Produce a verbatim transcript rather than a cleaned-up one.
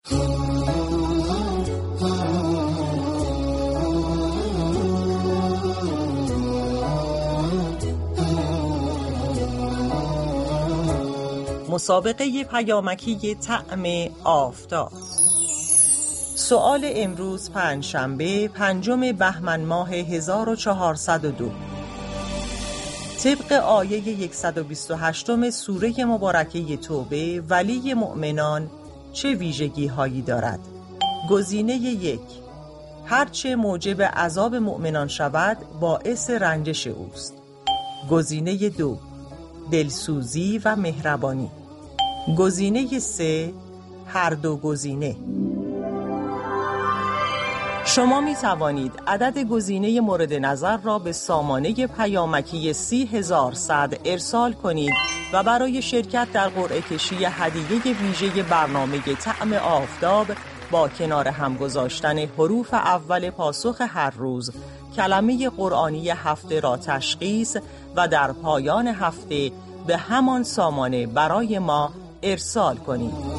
مسابقه پیامکی طعم آفتاب. سؤال امروز پنجشنبه پنجم بهمن ماه هزار و چهارصد و دو، طبق آیه صد و بیست و هشت سوره مبارکه توبه، ولی مؤمنان چه ویژگی هایی دارد؟ گزینه یک، هرچه موجب عذاب مؤمنان شود باعث رنجش اوست. گزینه دو، دلسوزی و مهربانی. گزینه سه، هر دو گزینه. شما می توانید عدد گزینه مورد نظر را به سامانه پیامکی سی هزار صد ارسال کنید و برای شرکت در قرعه کشی هدیه ویژه برنامه طعم آفتاب با کنار هم گذاشتن حروف اول پاسخ هر روز کلمه قرآنی هفته را تشخیص و در پایان هفته به همان سامانه برای ما ارسال کنید.